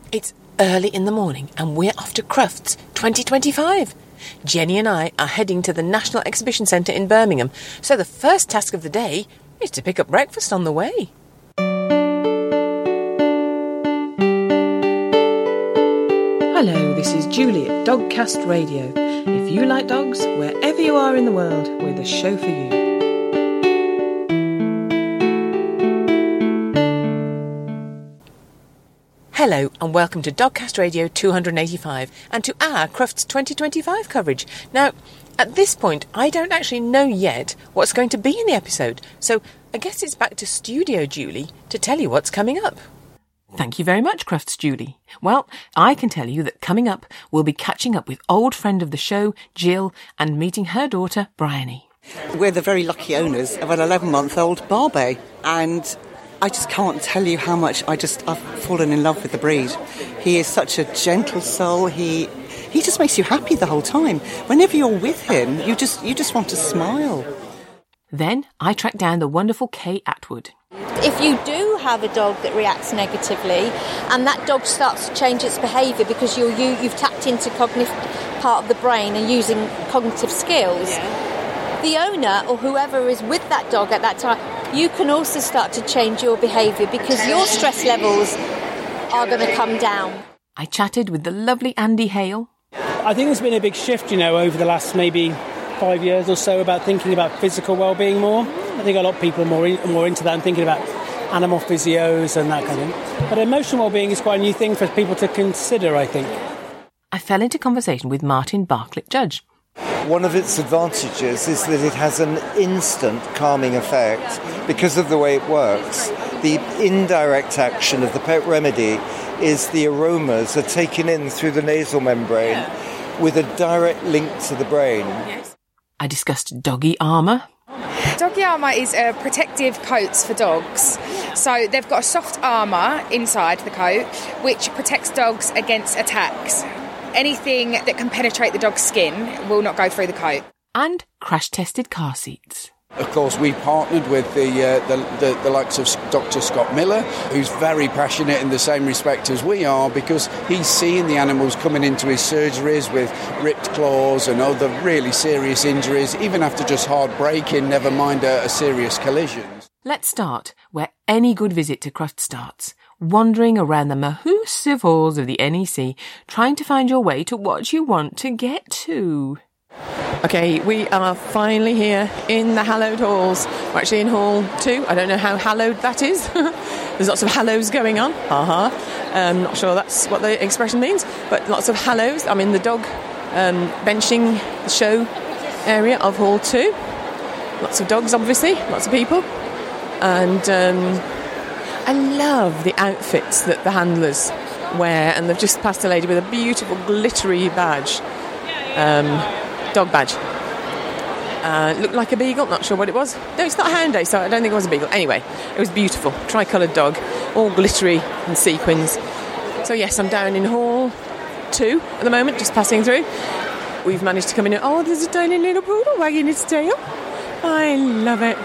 It's early in the morning and we're off to Crufts 2025. Jenny and I are heading to the National Exhibition Centre in Birmingham, so the first task of the day is to pick up breakfast on the way. Hello, this is Julie at Dogcast Radio. If you like dogs, wherever you are in the world, we're the show for you. Hello and welcome to Dogcast Radio 285 and to our Crufts 2025 coverage. Now, at this point, I don't actually know yet what's going to be in the episode, so I guess it's back to Studio Julie to tell you what's coming up. Thank you very much, Crufts Julie. Well, I can tell you that coming up, we'll be catching up with old friend of the show, Jill, and meeting her daughter, Bryony. We're the very lucky owners of an 11-month-old Barbet, and I just can't tell you how much I've fallen in love with the breed. He is such a gentle soul. He just makes you happy the whole time. Whenever you're with him, you just want to smile. Then I tracked down the wonderful Kay Atwood. If you do have a dog that reacts negatively and that dog starts to change its behaviour because you've tapped into cognitive part of the brain and using cognitive skills, the owner or whoever is with that dog at that time, you can also start to change your behaviour because your stress levels are going to come down. I chatted with the lovely Andy Hale. I think there's been a big shift, over the last maybe 5 years or so about thinking about physical well-being more. I think a lot of people are more into that and thinking about animal physios and that kind of thing. But emotional well-being is quite a new thing for people to consider, I think. I fell into conversation with Martin Bartlett Judge. One of its advantages is that it has an instant calming effect because of the way it works. The indirect action of the pet remedy is the aromas are taken in through the nasal membrane with a direct link to the brain. I discussed doggy armour. Doggy armour is protective coats for dogs. So they've got a soft armour inside the coat which protects dogs against attacks. Anything that can penetrate the dog's skin will not go through the coat. And crash-tested car seats. Of course, we partnered with the likes of Dr. Scott Miller, who's very passionate in the same respect as we are, because he's seeing the animals coming into his surgeries with ripped claws and other really serious injuries, even after just hard braking, never mind a serious collision. Let's start where any good visit to Crufts starts, wandering around the mahoosive halls of the NEC, trying to find your way to what you want to get to. Okay, we are finally here in the hallowed halls. We're actually in Hall 2. I don't know how hallowed that is. There's lots of hallows going on. Not sure that's what the expression means, but lots of hallows. I'm in the dog benching show area of Hall 2. Lots of dogs, obviously, lots of people. And I love the outfits that the handlers wear, and they've just passed a lady with a beautiful glittery badge. Dog badge. Looked like a beagle, not sure what it was. No, it's not a hound day, so I don't think it was a beagle. Anyway, it was beautiful, tricoloured dog, all glittery and sequins. So yes, I'm down in Hall 2 at the moment, just passing through. We've managed to come in. Oh, there's a tiny little poodle wagging its tail. I love it.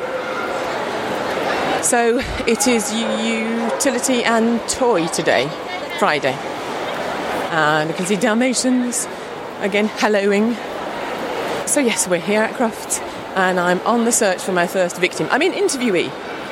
So it is utility and toy today, Friday. And I can see Dalmatians, again, hallowing. So yes, we're here at Crufts, and I'm on the search for my first victim. I mean, interviewee.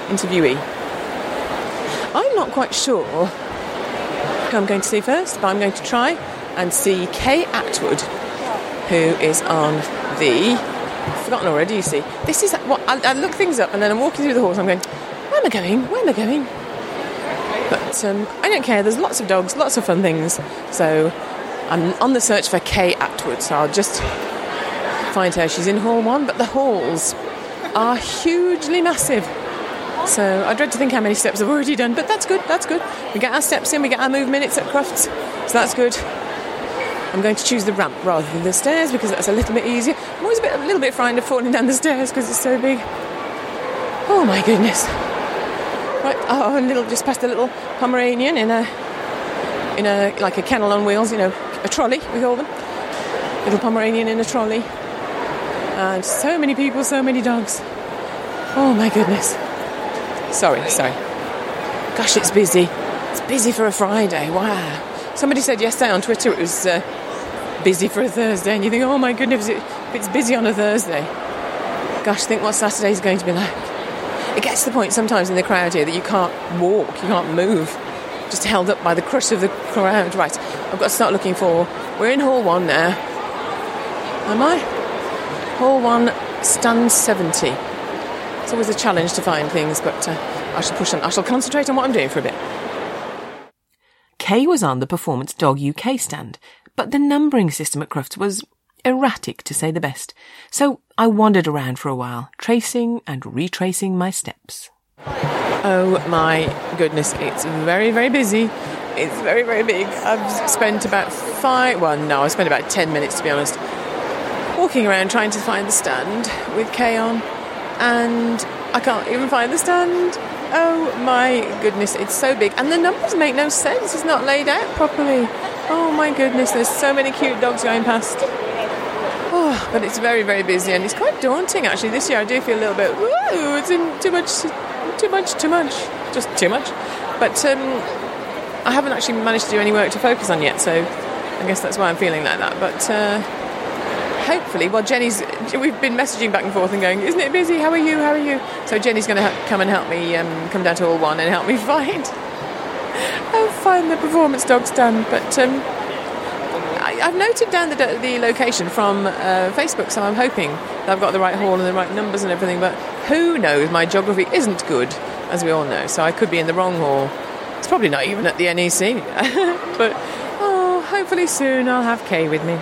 I'm not quite sure who I'm going to see first, but I'm going to try and see Kay Atwood, who is on the... I've forgotten already, you see. This is what I look things up, and then I'm walking through the halls, and I'm going, where am I going? But I don't care. There's lots of dogs, lots of fun things. So I'm on the search for Kay Atwood, so I'll just find her. She's in Hall 1, but the halls are hugely massive. So I dread to think how many steps I've already done, but that's good. We get our steps in, we get our move minutes at Crufts, so that's good. I'm going to choose the ramp rather than the stairs because that's a little bit easier. I'm always a little bit frightened of falling down the stairs because it's so big. Oh my goodness. Right, just past a little Pomeranian in a like a kennel on wheels, a trolley we call them. Little Pomeranian in a trolley. And so many people, so many dogs. Oh my goodness. Sorry. Gosh, it's busy. It's busy for a Friday. Wow. Somebody said yesterday on Twitter it was busy for a Thursday, and you think, oh my goodness, if it's busy on a Thursday, gosh, think what Saturday's going to be like. It gets to the point sometimes in the crowd here that you can't walk, you can't move, just held up by the crush of the crowd. Right, I've got to start looking for... We're in Hall 1 now. Am I? Hall 1, stand 70. It's always a challenge to find things, but I shall push on. I shall concentrate on what I'm doing for a bit. Kay was on the Performance Dog UK stand, but the numbering system at Crufts was erratic, to say the best. So I wandered around for a while, tracing and retracing my steps. Oh my goodness, it's very, very busy. It's very, very big. I've spent about 10 minutes, to be honest, walking around trying to find the stand with Kay on, and I can't even find the stand. Oh my goodness, it's so big, and the numbers make no sense. It's not laid out properly. Oh my goodness, there's so many cute dogs going past. Oh, but it's very, very busy, and it's quite daunting actually. This year I do feel a little bit, whoa, it's too much, just too much. But I haven't actually managed to do any work to focus on yet, so I guess that's why I'm feeling like that. But hopefully, we've been messaging back and forth and going, isn't it busy? How are you? So Jenny's going to come and help me come down to Hall 1 and help me find the Performance Dog stand. But I've noted down the location from Facebook, so I'm hoping that I've got the right hall and the right numbers and everything, but who knows, my geography isn't good, as we all know, so I could be in the wrong hall. It's probably not even at the NEC, but hopefully soon I'll have Kay with me.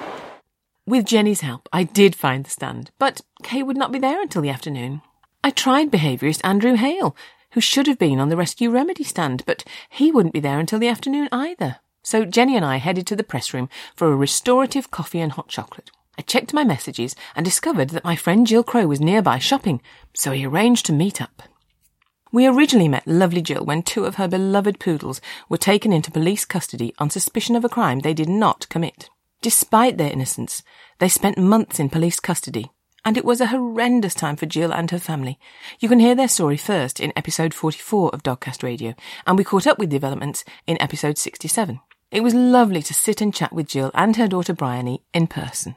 With Jenny's help, I did find the stand, but Kay would not be there until the afternoon. I tried behaviourist Andrew Hale, who should have been on the Rescue Remedy stand, but he wouldn't be there until the afternoon either. So Jenny and I headed to the press room for a restorative coffee and hot chocolate. I checked my messages and discovered that my friend Jill Crow was nearby shopping, so we arranged to meet up. We originally met lovely Jill when 2 of her beloved poodles were taken into police custody on suspicion of a crime they did not commit. Despite their innocence, they spent months in police custody, and it was a horrendous time for Jill and her family. You can hear their story first in episode 44 of Dogcast Radio, and we caught up with developments in episode 67. It was lovely to sit and chat with Jill and her daughter Bryony in person.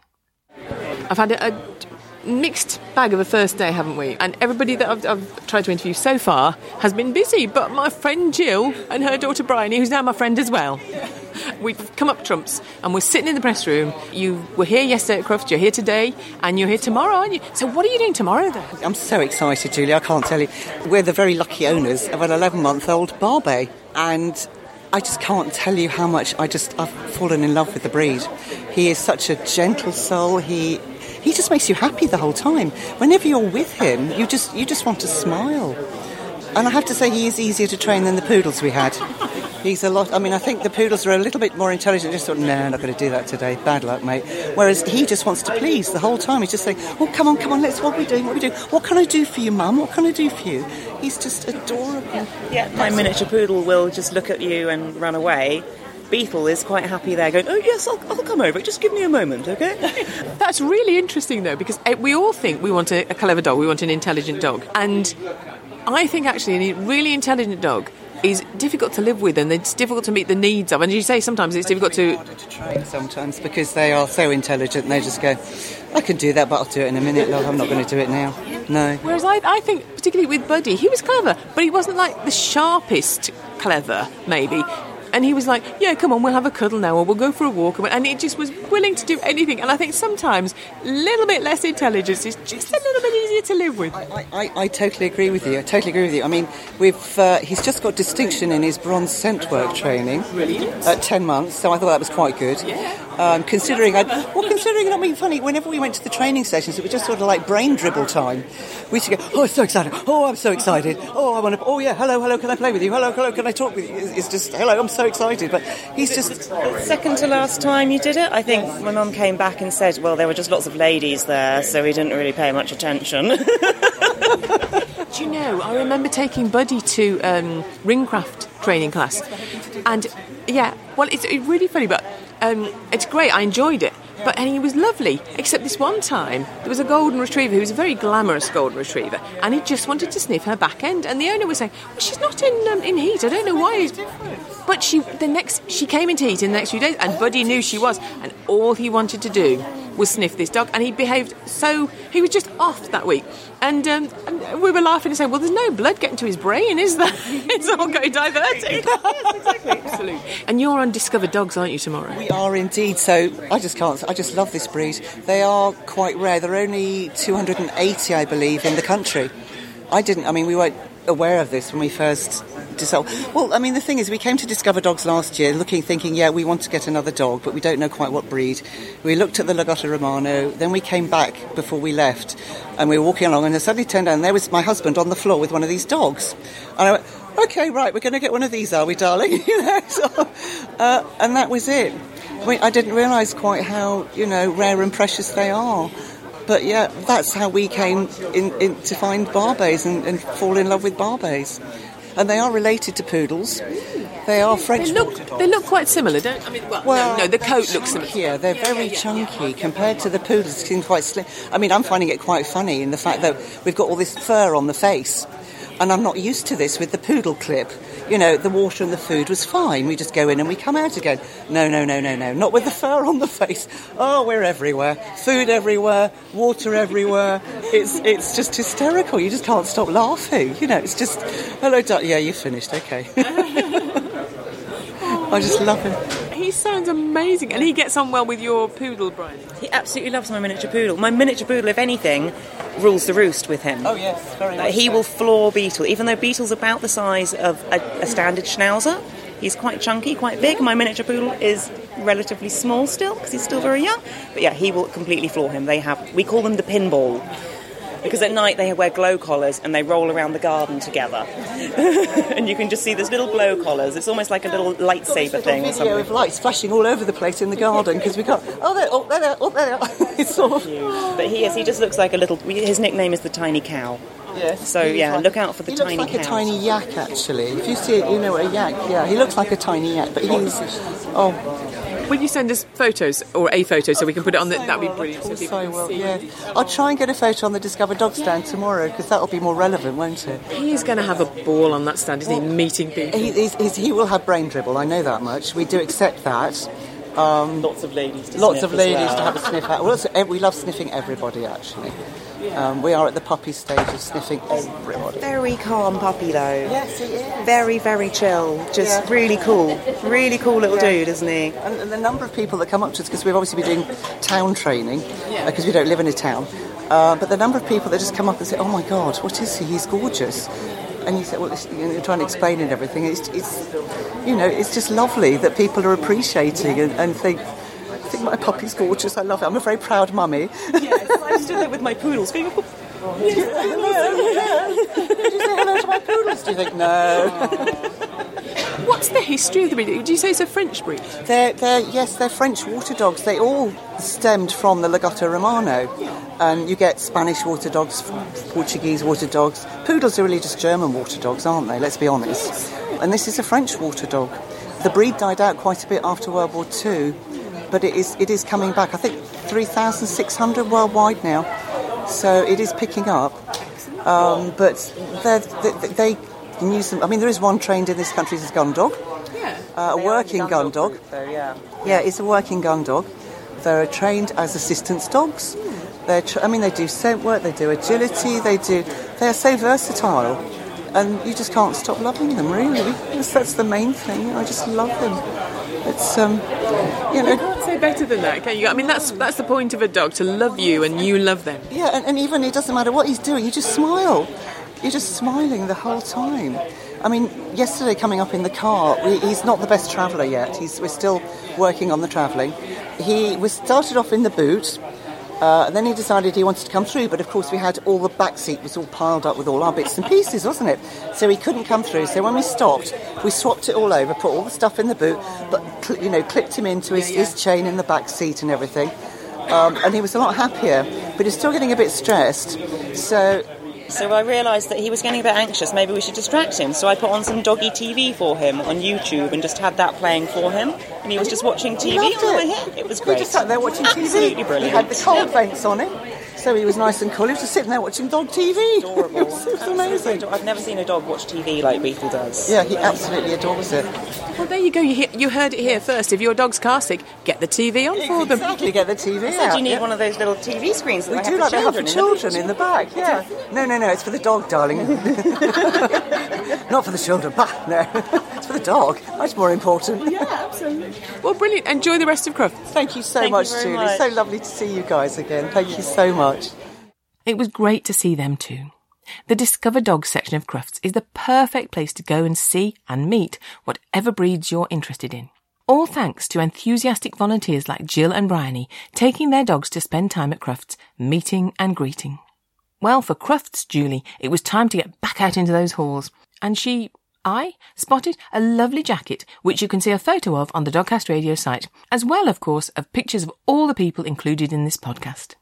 I've had a mixed bag of a first day, haven't we? And everybody that I've tried to interview so far has been busy, but my friend Jill and her daughter Bryony, who's now my friend as well, we've come up trumps and we're sitting in the press room. You were here yesterday at Crufts, you're here today, and you're here tomorrow, aren't you? So what are you doing tomorrow then? I'm so excited, Julie, I can't tell you. We're the very lucky owners of an 11-month-old Barbet, and I just can't tell you how much I've fallen in love with the breed. He is such a gentle soul. He just makes you happy the whole time. Whenever you're with him, you just want to smile. And I have to say, he is easier to train than the poodles we had. He's a lot... I mean, I think the poodles are a little bit more intelligent. Just thought, no, I'm not going to do that today. Bad luck, mate. Whereas he just wants to please the whole time. He's just saying, oh, come on, what are we doing? What can I do for you, Mum? What can I do for you? He's just adorable. Yeah, my miniature poodle will just look at you and run away. Beetle is quite happy there going, oh yes, I'll come over, just give me a moment, okay? That's really interesting though, because we all think we want a clever dog, we want an intelligent dog, and I think actually a really intelligent dog is difficult to live with, and it's difficult to meet the needs of, and as you say, sometimes it's difficult to train sometimes because they are so intelligent and they just go, I can do that, but I'll do it in a minute, love, I'm not going to do it now. No. Whereas I think, particularly with Buddy, he was clever, but he wasn't like the sharpest clever, maybe. And he was like, yeah, come on, we'll have a cuddle now, or we'll go for a walk. And he just was willing to do anything. And I think sometimes a little bit less intelligence is just a little bit easier to live with. I totally agree with you. I mean, he's just got distinction in his bronze scent work training. Brilliant. At 10 months, so I thought that was quite good. Yeah. Considering, I mean, funny, whenever we went to the training sessions, it was just sort of like brain dribble time. We used to go, oh, I'm so excited. Oh, I'm so excited. Oh, I want to, oh yeah, hello, can I play with you? Hello, can I talk with you? It's just, hello, I'm so excited. But he's just... Second to last time you did it, I think my mum came back and said, well, there were just lots of ladies there, so we didn't really pay much attention. Do Do you know, I remember taking Buddy to Ringcraft training class. And, yeah, well, it's really funny, but it's great. I enjoyed it. And he was lovely, except this one time, there was a golden retriever who was a very glamorous golden retriever, and he just wanted to sniff her back end, and the owner was saying, well, she's not in heat, I don't know why. But she came into heat in the next few days, and Buddy knew she was, and all he wanted to do was sniff this dog, and he behaved so... He was just off that week. And we were laughing and saying, well, there's no blood getting to his brain, is there? It's all going diverting. Yes, exactly. Absolutely. And you're on Discover Dogs, aren't you, tomorrow? We are indeed, so I just love this breed. They are quite rare. There are only 280, I believe, in the country. We weren't aware of this when we first decided. Well, I mean, the thing is, we came to Discover Dogs last year thinking, yeah, we want to get another dog, but we don't know quite what breed. We looked at the Lagotto Romano, then we came back before we left, and we were walking along, and I suddenly turned down, and there was my husband on the floor with one of these dogs. And I went, okay, right, we're going to get one of these, are we, darling? And that was it. I didn't realise quite how, rare and precious they are. But yeah, that's how we came in to find Barbets and fall in love with Barbets. And they are related to poodles. They are French. They look quite similar, don't? I mean, no, the coat looks similar. Yeah, they're very chunky compared to the poodles. They seem quite slim. I mean, I'm finding it quite funny in the fact that we've got all this fur on the face, and I'm not used to this with the poodle clip. The water and the food was fine. We just go in and we come out again. No. Not with the fur on the face. Oh, we're everywhere. Food everywhere. Water everywhere. It's just hysterical. You just can't stop laughing. It's just, hello, yeah, you finished. Okay. I just love him. He sounds amazing. And he gets on well with your poodle, Brian. He absolutely loves my miniature poodle. My miniature poodle, if anything, rules the roost with him. Oh, yes, very much. He will floor Beetle, even though Beetle's about the size of a standard Schnauzer. He's quite chunky, quite big. My miniature poodle is relatively small still, because he's still very young. But yeah, he will completely floor him. We call them the pinball. Because at night they wear glow collars and they roll around the garden together. And you can just see these little glow collars. It's almost like a little lightsaber thing or something. With lights flashing all over the place in the garden because we got, there they are. It's sort of... But he just looks like a little... His nickname is the Tiny Cow. Yes. So, yeah, look out for the tiny cow. He looks like a tiny yak, actually. If you see it, you know what a yak, yeah. He looks like a tiny yak, but he's... Will you send us photos, or a photo, so we can put it on that'd be brilliant. Of course I will, yeah. I'll try and get a photo on the Discover Dog stand tomorrow, because that'll be more relevant, won't it? He's going to have a ball on that stand, isn't he, meeting people? He will have brain dribble, I know that much. We do accept that. Lots of ladies to have a sniff at. We love sniffing everybody, actually. We are at the puppy stage of sniffing everybody. Very calm puppy, though. Yes, he is. Very, very chill. Just really cool. Really cool little dude, isn't he? And the number of people that come up to us, because we've obviously been doing town training, because we don't live in a town, but the number of people that just come up and say, oh my God, what is he? He's gorgeous. And you say, well, you're trying to explain it and everything. It's just lovely that people are appreciating and think my puppy's gorgeous. I love it. I'm a very proud mummy. Yes, I stood there with my poodles. Going, hello. Did you say hello to my poodles? Do you think no? What's the history of the breed? Did you say it's a French breed? They're French water dogs. They all stemmed from the Lagotto Romano. And you get Spanish water dogs, Portuguese water dogs. Poodles are really just German water dogs, aren't they? Let's be honest. And this is a French water dog. The breed died out quite a bit after World War II, but it is coming back. I think 3,600 worldwide now. So it is picking up. But they can use them. I mean, there is one trained in this country as a gun dog. A working gun dog. Yeah, it's a working gun dog. They're trained as assistance dogs. They do scent work, they do agility, they are so versatile, and you just can't stop loving them, really. That's the main thing. I just love them. It's, You can't say better than that, can you? I mean, that's the point of a dog, to love you and you love them. Yeah, and even it doesn't matter what he's doing, you just smile. You're just smiling the whole time. I mean, yesterday coming up in the car, he's not the best traveller yet. We're still working on the travelling. He was started off in the boot. And then he decided he wanted to come through, but of course we had all the back seat was all piled up with all our bits and pieces, wasn't it? So he couldn't come through. So when we stopped, we swapped it all over, put all the stuff in the boot, but clipped him into his chain in the back seat and everything. And he was a lot happier, but he's still getting a bit stressed. So So I realised that he was getting a bit anxious. Maybe we should distract him. So I put on some doggy TV for him on YouTube and just had that playing for him. And he was just watching TV loved on the way it. here. It was great. He just sat there watching TV. Absolutely brilliant. He had the cold vents on him, so he was nice and cool. He was just sitting there watching dog TV. Adorable. It was amazing. I've never seen a dog watch TV like Beetle does. Yeah, he absolutely adores it. Well, there you go. You heard it here first. If your dog's car sick, get the TV on for them. Exactly, get the TV So out. do you need yeah. one of those little TV screens that We they do have like for they have for children children in the back, yeah. No, it's for the dog, darling. Not for the children, but no. It's for the dog. That's more important. Yeah, absolutely. Well, brilliant. Enjoy the rest of Crufts. Thank you so Thank you much, very Julie. much. So lovely to see you guys again. Thank you so much. It was great to see them too. The Discover Dogs section of Crufts is the perfect place to go and see and meet whatever breeds you're interested in. All thanks to enthusiastic volunteers like Jill and Bryony taking their dogs to spend time at Crufts, meeting and greeting. Well, for Crufts, Julie, it was time to get back out into those halls. And I spotted a lovely jacket, which you can see a photo of on the Dogcast Radio site, as well, of course, of pictures of all the people included in this podcast.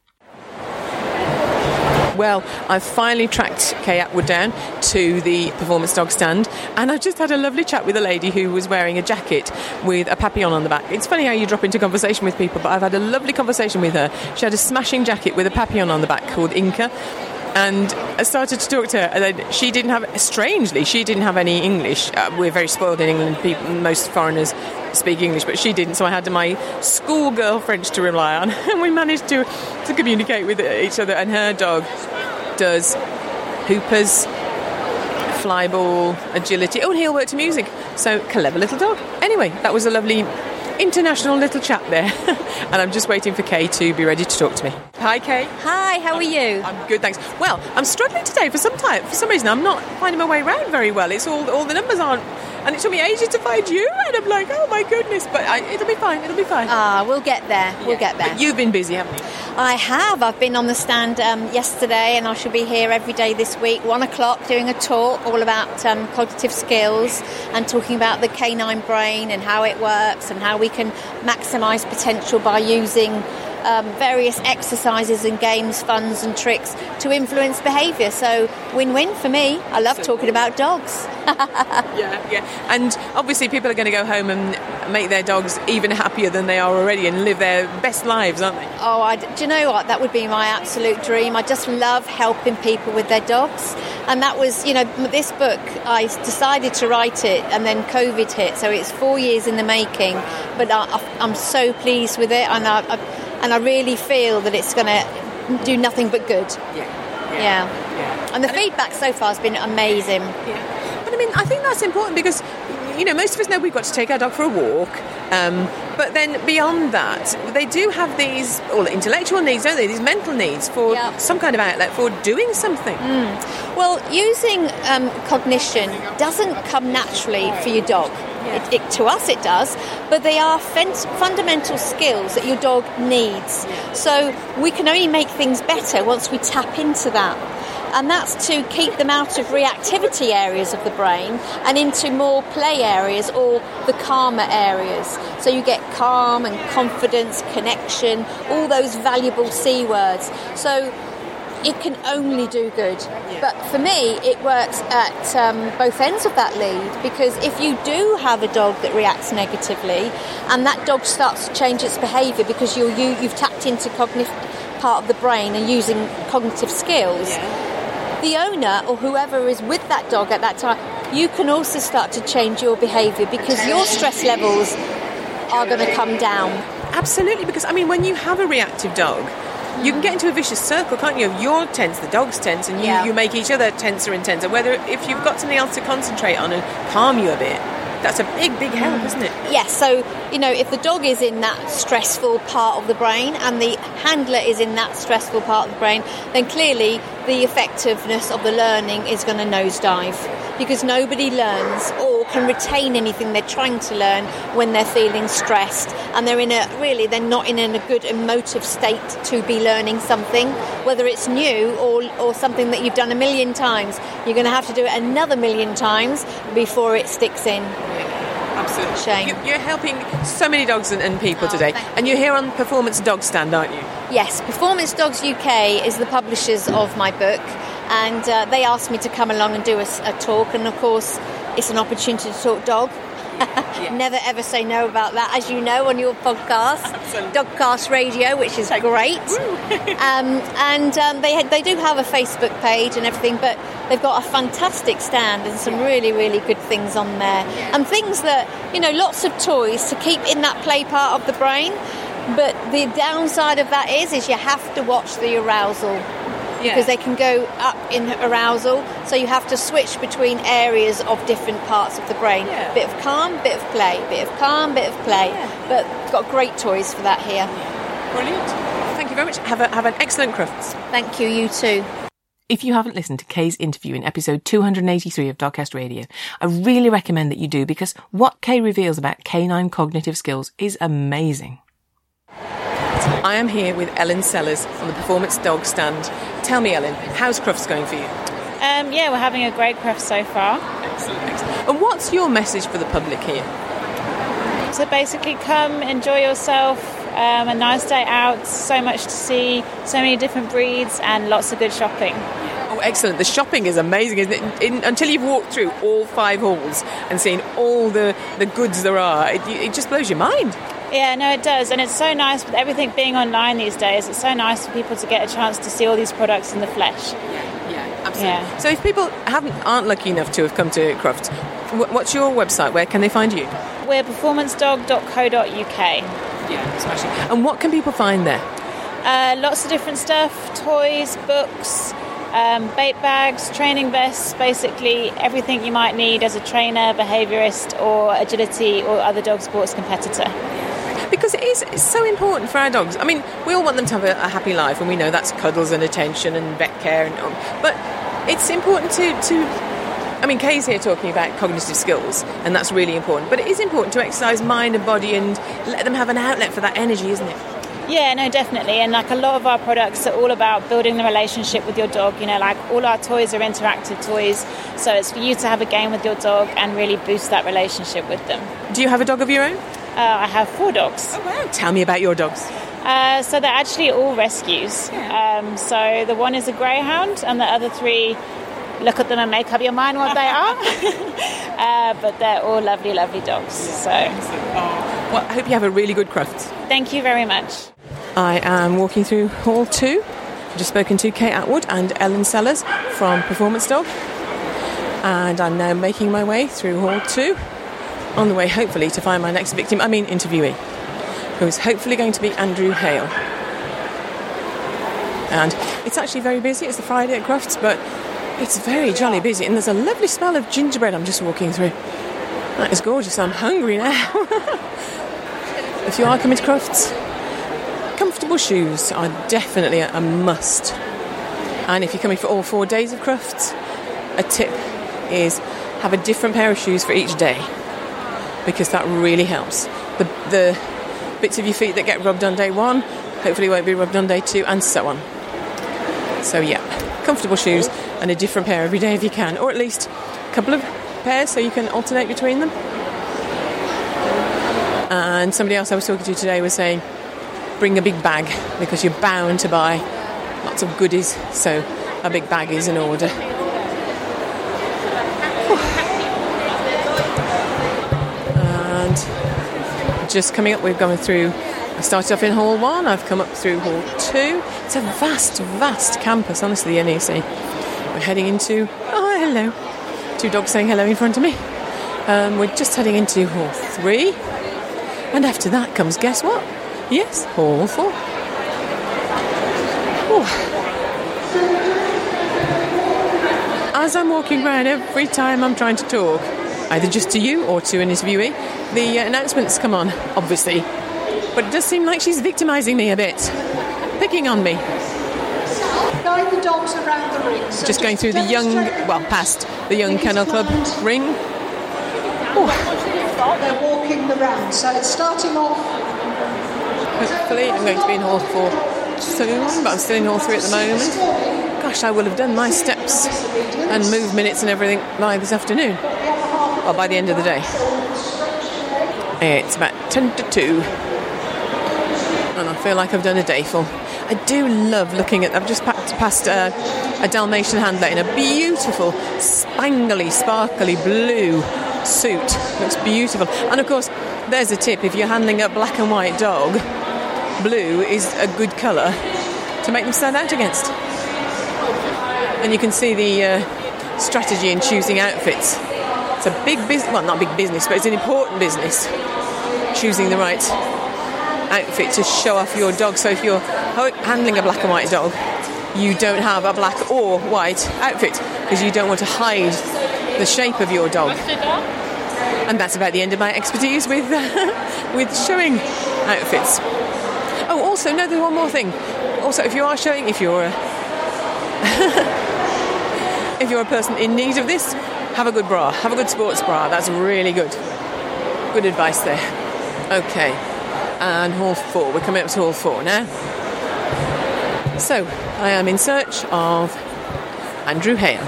Well, I've finally tracked Kay Atwood down to the Performance Dog stand, and I've just had a lovely chat with a lady who was wearing a jacket with a papillon on the back. It's funny how you drop into conversation with people, but I've had a lovely conversation with her. She had a smashing jacket with a papillon on the back called Inca, and I started to talk to her, and then she didn't have any English. We're very spoiled in England. Most foreigners speak English, but she didn't, so I had my schoolgirl French to rely on, and we managed to communicate with each other. And her dog does hoopers, flyball, agility. Oh, and he'll work to music. So, clever little dog. Anyway, that was a lovely international little chat there. And I'm just waiting for Kay to be ready to talk to me. Hi, Kay. Hi, how are you? I'm good, thanks. Well, I'm struggling today for some reason. I'm not finding my way around very well. It's all the numbers aren't. And it took me ages to find you, and I'm like, oh my goodness, but it'll be fine. We'll get there. We'll get there. But you've been busy, haven't you? I have. I've been on the stand yesterday, and I shall be here every day this week, 1:00, doing a talk all about cognitive skills and talking about the canine brain and how it works and how we can maximise potential by using various exercises and games, funs and tricks to influence behaviour. So win-win for me. I love talking about dogs. Yeah. And obviously people are going to go home and make their dogs even happier than they are already and live their best lives, aren't they? Oh, do you know what? That would be my absolute dream. I just love helping people with their dogs. And that was, this book, I decided to write it and then COVID hit. So it's 4 years in the making. But I'm so pleased with it, and I really feel that it's going to do nothing but good. Yeah. And the feedback so far has been amazing. Yeah. But I think that's important because, most of us know we've got to take our dog for a walk. But then beyond that, they do have these all the intellectual needs, don't they? These mental needs for some kind of outlet for doing something. Well, using cognition doesn't come naturally for your dog. To us it does, but they are fundamental skills that your dog needs. So we can only make things better once we tap into that. And that's to keep them out of reactivity areas of the brain and into more play areas or the calmer areas. So you get calm and confidence, connection, all those valuable C words. So it can only do good. But for me, it works at both ends of that lead, because if you do have a dog that reacts negatively and that dog starts to change its behaviour because you've tapped into cognitive part of the brain and using cognitive skills, the owner or whoever is with that dog at that time, you can also start to change your behaviour because your stress levels are going to come down. Absolutely, because when you have a reactive dog, you can get into a vicious circle, can't you? You're tense, the dog's tense, and you make each other tenser and tenser. Whether if you've got something else to concentrate on and calm you a bit, that's a big help, isn't it? Yes, so, if the dog is in that stressful part of the brain and the handler is in that stressful part of the brain, then clearly the effectiveness of the learning is going to nosedive, because nobody learns or can retain anything they're trying to learn when they're feeling stressed and they're not in a good emotive state to be learning something, whether it's new or something that you've done 1,000,000 times. You're going to have to do it another 1,000,000 times before it sticks in. Absolutely. Shame. You're helping so many dogs and people today, and you're here on Performance Dog Stand, aren't you? Yes, Performance Dogs UK is the publishers of my book, and they asked me to come along and do a talk, and of course it's an opportunity to talk dog. Never ever say no about that, as you know, on your podcast, Dogcast Radio, which is great. They do have a Facebook page and everything, but they've got a fantastic stand and some really, really good things on there. And things that, lots of toys to keep in that play part of the brain. But the downside of that is you have to watch the arousal. Because they can go up in arousal, so you have to switch between areas of different parts of the brain. Bit of calm, bit of play, bit of calm, bit of play. But got great toys for that here. Brilliant. Thank you very much. Have an excellent Crufts. Thank you, you too. If you haven't listened to Kay's interview in episode 283 of Dogcast Radio, I really recommend that you do, because what Kay reveals about canine cognitive skills is amazing. I am here with Ellen Sellers on the Performance Dog stand. Tell me, Ellen, how's Crufts going for you? We're having a great Crufts so far. Excellent. And what's your message for the public here? So basically, come, enjoy yourself, a nice day out, so much to see, so many different breeds, and lots of good shopping. Oh, excellent. The shopping is amazing, isn't it? Until you've walked through all 5 halls and seen all the goods there are, it just blows your mind. Yeah, no, it does. And it's so nice with everything being online these days. It's so nice for people to get a chance to see all these products in the flesh. Yeah, absolutely. Yeah. So if people aren't lucky enough to have come to Crufts, what's your website? Where can they find you? We're performancedog.co.uk. Yeah, smashing. And what can people find there? Lots of different stuff, toys, books, bait bags, training vests, basically everything you might need as a trainer, behaviourist or agility or other dog sports competitor. Because it's so important for our dogs. I mean, we all want them to have a happy life, and we know that's cuddles and attention and vet care, but it's important to I mean, Kay's here talking about cognitive skills, and that's really important, but it is important to exercise mind and body and let them have an outlet for that energy, isn't it? Yeah, no, definitely. And like a lot of our products are all about building the relationship with your dog. Like all our toys are interactive toys, so it's for you to have a game with your dog and really boost that relationship with them. Do you have a dog of your own? I have 4 dogs. Oh, wow. Tell me about your dogs. So they're actually all rescues. Yeah. So the one is a greyhound, and the other 3, look at them and make up your mind what they are. But they're all lovely, lovely dogs. Yeah. So, well, I hope you have a really good Crufts. Thank you very much. I am walking through Hall 2. I've just spoken to Kay Atwood and Ellen Sellers from Performance Dog, and I'm now making my way through Hall 2, on the way hopefully to find my next interviewee, who is hopefully going to be Andrew Hale. And it's actually very busy. It's the Friday at Crufts, but it's very jolly busy, and there's a lovely smell of gingerbread I'm just walking through. That is gorgeous. I'm hungry now. If you are coming to Crufts, comfortable shoes are definitely a must. And if you're coming for all 4 days of Crufts, a tip is have a different pair of shoes for each day, because that really helps. The bits of your feet that get rubbed on day 1 hopefully won't be rubbed on day 2, and so on. So yeah, comfortable shoes and a different pair every day if you can, or at least a couple of pairs so you can alternate between them. And somebody else I was talking to today was saying, bring a big bag, because you're bound to buy lots of goodies, so a big bag is in order. And just coming up, we've gone through, I started off in Hall 1, I've come up through Hall 2. It's a vast, vast campus, honestly, the NEC. We're heading into, oh, hello, 2 dogs saying hello in front of me. We're just heading into Hall 3, and after that comes, guess what? Yes, Hall 4. Ooh. As I'm walking around, every time I'm trying to talk, either just to you or to an interviewee, the announcements come on, obviously. But it does seem like she's victimising me a bit, picking on me. Guide the dogs around the ring. So just going through the past the Young Kennel Club ring. Oh. They're walking the round, so it's starting off. Hopefully I'm going to be in Hall 4 soon, but I'm still in Hall 3 at the moment. Gosh, I will have done my steps and move minutes and everything by this afternoon. Well, by the end of the day. It's about 10 to 2. And I feel like I've done a day full. I do love looking at... I've just passed a Dalmatian handler in a beautiful, spangly, sparkly blue suit. Looks beautiful. And of course, there's a tip. If you're handling a black and white dog, blue is a good colour to make them stand out against. And you can see the strategy in choosing outfits. It's a big business, well, not a big business, but it's an important business, choosing the right outfit to show off your dog. So if you're handling a black and white dog, you don't have a black or white outfit because you don't want to hide the shape of your dog. And that's about the end of my expertise with showing outfits. Oh, also, no, there's one more thing. Also, if you're if you're a person in need of this, have a good bra. Have a good sports bra. That's really good. Good advice there. Okay. And hall 4. We're coming up to hall 4 now. So, I am in search of Andrew Hale.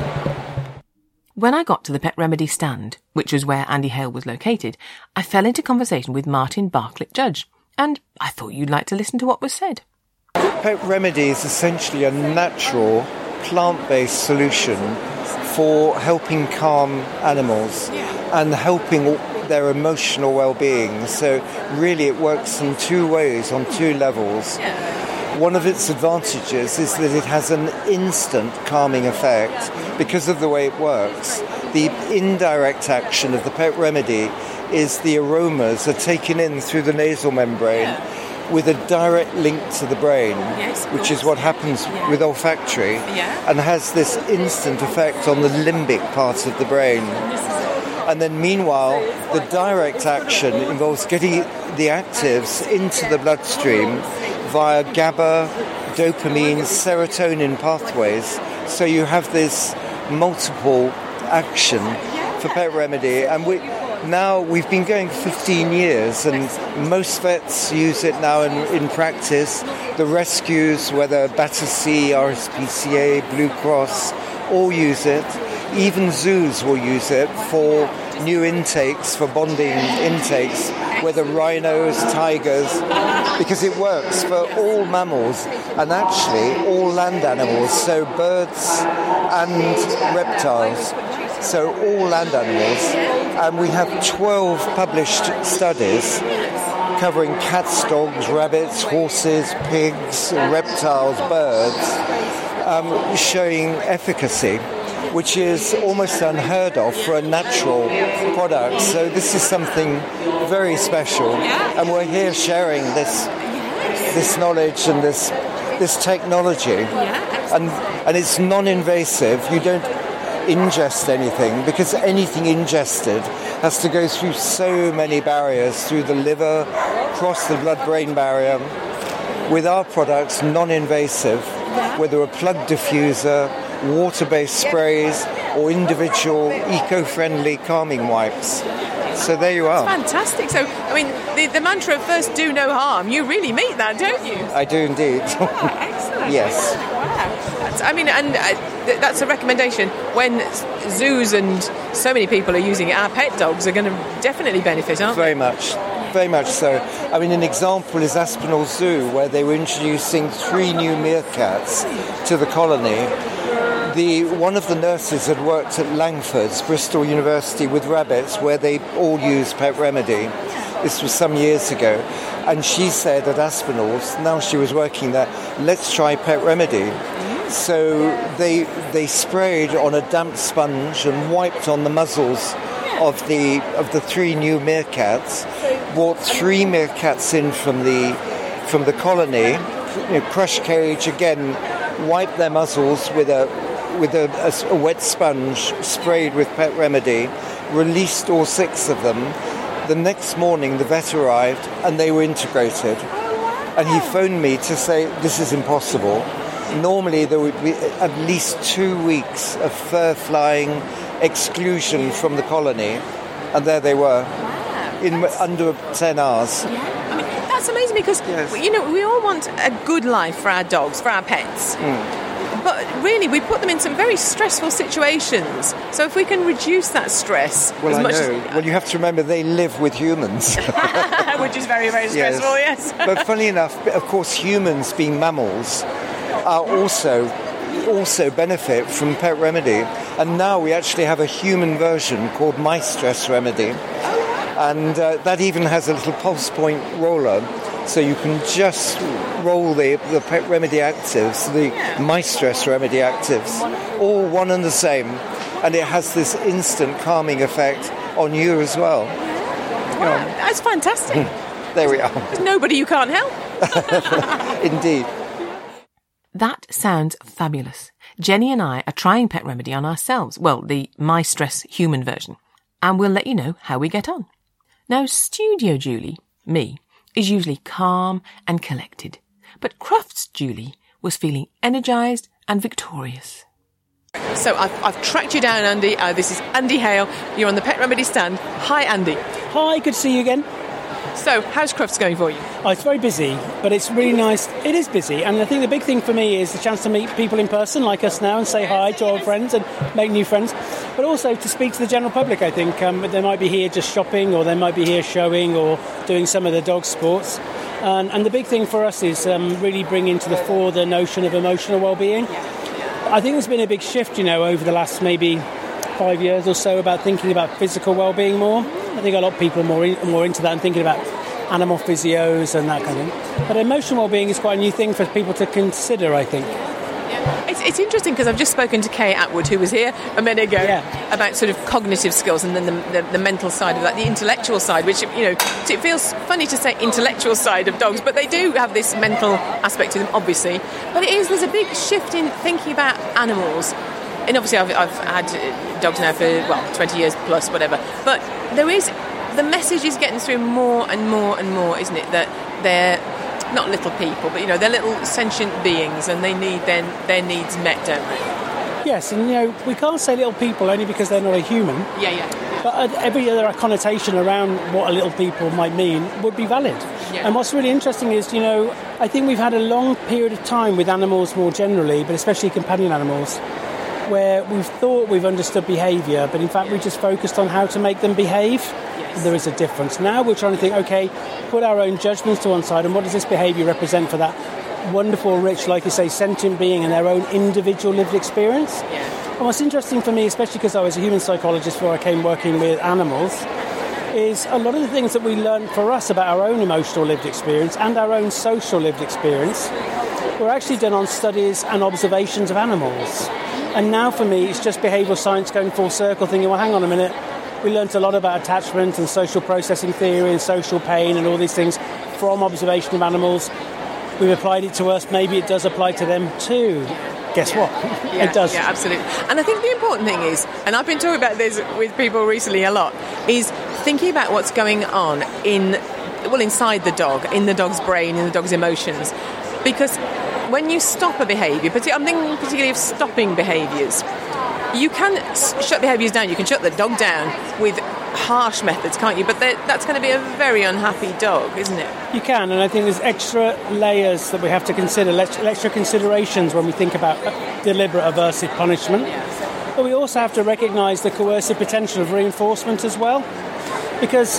When I got to the Pet Remedy stand, which was where Andy Hale was located, I fell into conversation with Martin Bartlett Judge, and I thought you'd like to listen to what was said. Pet Remedy is essentially a natural, plant-based solution for helping calm animals and helping their emotional well-being. So really it works in two ways, on two levels. One of its advantages is that it has an instant calming effect because of the way it works. The indirect action of the Pet Remedy is the aromas are taken in through the nasal membrane with a direct link to the brain, which is what happens with olfactory, and has this instant effect on the limbic part of the brain. And then meanwhile, the direct action involves getting the actives into the bloodstream via GABA, dopamine, serotonin pathways. So you have this multiple action for Pet Remedy. And we've been going 15 years, and most vets use it now in practice. The rescues, whether Battersea, RSPCA, Blue Cross, all use it. Even zoos will use it for new intakes, for bonding intakes, whether rhinos, tigers, because it works for all mammals and actually all land animals, so birds and reptiles. So all land animals. And we have 12 published studies covering cats, dogs, rabbits, horses, pigs, reptiles, birds, showing efficacy, which is almost unheard of for a natural product. So this is something very special, and we're here sharing this knowledge and this technology, and it's non-invasive. You don't ingest anything, because anything ingested has to go through so many barriers, through the liver, across the blood-brain barrier. With our products, non-invasive, whether a plug diffuser, water-based sprays, or individual eco-friendly calming wipes. So there you are. That's fantastic. So, I mean, the mantra of first do no harm, you really meet that, don't you? I do indeed. Excellent. Yes. Wow. That's a recommendation. When zoos and so many people are using it, our pet dogs are going to definitely benefit, aren't they? Very much so. I mean, an example is Aspinall Zoo, where they were introducing 3 new meerkats to the colony. One of the nurses had worked at Langford's, Bristol University, with rabbits, where they all use Pet Remedy. This was some years ago. And she said at Aspinall's, now she was working there, let's try Pet Remedy. So they sprayed on a damp sponge and wiped on the muzzles of the 3 new meerkats, brought 3 meerkats in from the colony, crush cage again, wiped their muzzles with a wet sponge, sprayed with Pet Remedy, released all 6 of them. The next morning the vet arrived and they were integrated. And he phoned me to say, this is impossible. Normally there would be at least 2 weeks of fur-flying exclusion from the colony, and there they were, in under 10 hours. I mean, that's amazing because, we all want a good life for our dogs, for our pets. But really, we put them in some very stressful situations. So if we can reduce that stress as much as... Well, you have to remember they live with humans. Which is very, very stressful, yes. But funny enough, of course, humans, being mammals, are also also benefit from Pet Remedy. And now we actually have a human version called My Stress Remedy. And that even has a little pulse point roller. So you can just roll the Pet Remedy actives, the My Stress Remedy actives, all one and the same. And it has this instant calming effect on you as well. Wow, that's fantastic. There we are. There's nobody you can't help. Indeed. That sounds fabulous. Jenny and I are trying Pet Remedy on ourselves. Well, the My Stress human version. And we'll let you know how we get on. Now, Studio Julie, me, is usually calm and collected. But Crufts Julie was feeling energised and victorious. So I've tracked you down, Andy. This is Andy Hale. You're on the Pet Remedy stand. Hi, Andy. Hi, good to see you again. So, how's Crufts going for you? Oh, it's very busy, but it's really nice. It is busy, and I think the big thing for me is the chance to meet people in person like us now and say hi to old friends and make new friends, but also to speak to the general public. I think they might be here just shopping, or they might be here showing or doing some of the dog sports. And the big thing for us is really bringing to the fore the notion of emotional well-being. I think there's been a big shift, over the last maybe 5 years or so about thinking about physical well-being more. I think a lot of people are more into that and thinking about animal physios and that kind of thing. But emotional well-being is quite a new thing for people to consider, I think. It's interesting because I've just spoken to Kay Atwood, who was here a minute ago, about sort of cognitive skills and then the mental side of that, the intellectual side, which, it feels funny to say intellectual side of dogs, but they do have this mental aspect to them, obviously. But there's a big shift in thinking about animals. And obviously I've had dogs now for, 20 years plus, whatever. But the message is getting through more and more and more, isn't it? That they're not little people, but, they're little sentient beings and they need their needs met, don't they? Yes, and, we can't say little people only because they're not a human. Yeah. But every other connotation around what a little people might mean would be valid. Yeah. And what's really interesting is, I think we've had a long period of time with animals more generally, but especially companion animals, where we've thought we've understood behaviour, but in fact we just focused on how to make them behave. Yes. There is a difference. Now we're trying to think, okay, put our own judgments to one side, and what does this behaviour represent for that wonderful, rich, like you say, sentient being and their own individual lived experience? Yeah. And what's interesting for me, especially because I was a human psychologist before I came working with animals, is a lot of the things that we learn for us about our own emotional lived experience and our own social lived experience were actually done on studies and observations of animals. And now for me, it's just behavioural science going full circle, thinking, well, hang on a minute, we learnt a lot about attachment and social processing theory and social pain and all these things from observation of animals. We've applied it to us, maybe it does apply to them too. Guess what? It does. Yeah, absolutely. And I think the important thing is, and I've been talking about this with people recently a lot, is thinking about what's going on inside the dog, in the dog's brain, in the dog's emotions. Because when you stop a behaviour, I'm thinking particularly of stopping behaviours, you can shut behaviours down, you can shut the dog down with harsh methods, can't you? But that's going to be a very unhappy dog, isn't it? You can, and I think there's extra layers that we have to consider, extra considerations when we think about deliberate aversive punishment. But we also have to recognise the coercive potential of reinforcement as well. Because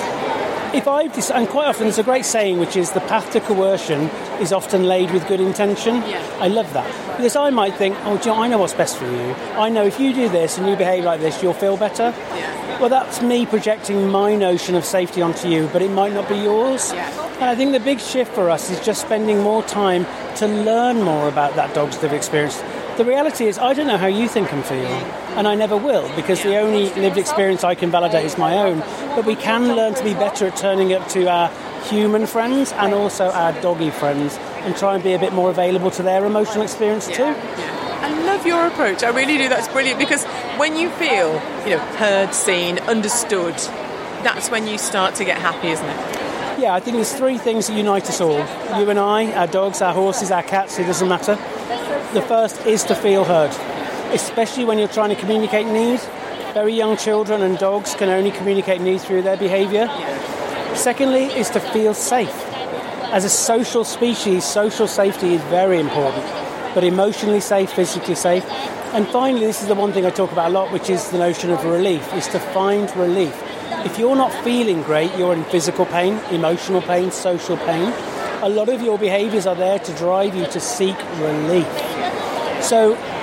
and quite often there's a great saying which is the path to coercion is often laid with good intention. Yeah. I love that. Because I might think, I know what's best for you. I know if you do this and you behave like this, you'll feel better. Yeah. Well, that's me projecting my notion of safety onto you, but it might not be yours. Yeah. And I think the big shift for us is just spending more time to learn more about that dog's lived experience. The reality is, I don't know how you think and feel, and I never will, because the only lived experience I can validate is my own. But we can learn to be better at turning up to our human friends and also our doggy friends and try and be a bit more available to their emotional experience too. Yeah. I love your approach. I really do. That's brilliant, because when you feel, heard, seen, understood, that's when you start to get happy, isn't it? Yeah, I think there's three things that unite us all. You and I, our dogs, our horses, our cats, it doesn't matter. The first is to feel heard, especially when you're trying to communicate needs. Very young children and dogs can only communicate needs through their behaviour. Secondly is to feel safe. As a social species, social safety is very important, but emotionally safe, physically safe. And finally, this is the one thing I talk about a lot, which is the notion of relief, is to find relief. If you're not feeling great, you're in physical pain, emotional pain, social pain. A lot of your behaviours are there to drive you to seek relief. So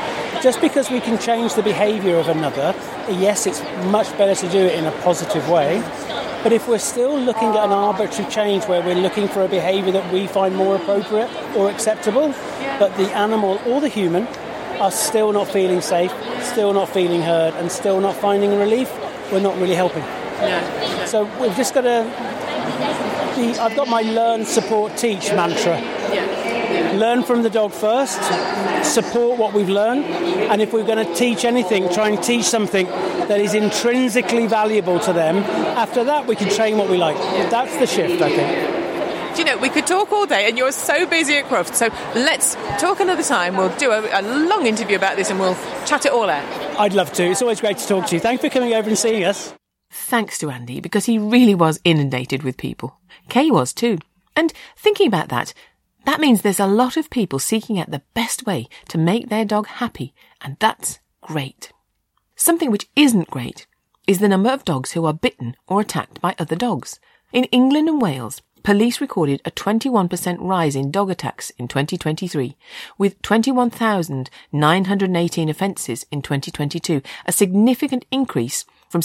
just because we can change the behaviour of another, yes, it's much better to do it in a positive way. But if we're still looking at an arbitrary change where we're looking for a behaviour that we find more appropriate or acceptable, but the animal or the human are still not feeling safe, still not feeling heard, and still not finding relief, we're not really helping. No. So we've just got to... I've got my learn, support, teach mantra. Learn from the dog first, support what we've learned, and if we're going to teach anything, try and teach something that is intrinsically valuable to them. After that, we can train what we like. That's the shift, I think. Do you know, we could talk all day, and you're so busy at Crufts, so let's talk another time. We'll do a long interview about this, and we'll chat it all out. I'd love to. It's always great to talk to you. Thanks for coming over and seeing us. Thanks to Andy, because he really was inundated with people. Kay was too. And thinking about that means there's a lot of people seeking out the best way to make their dog happy, and that's great. Something which isn't great is the number of dogs who are bitten or attacked by other dogs. In England and Wales, police recorded a 21% rise in dog attacks in 2023, with 21,918 offences in 2022, a significant increase from